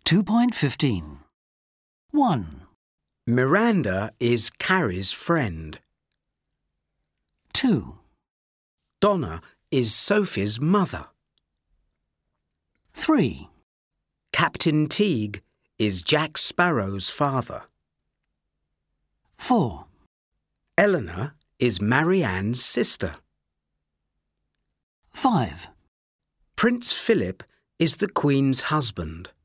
2.15. 1, Miranda is Carrie's friend. 2, Donna is Sophie's mother. 3, Captain Teague is Jack Sparrow's father. 4, Eleanor is Marianne's sister. 5, Prince Philip is the Queen's husband.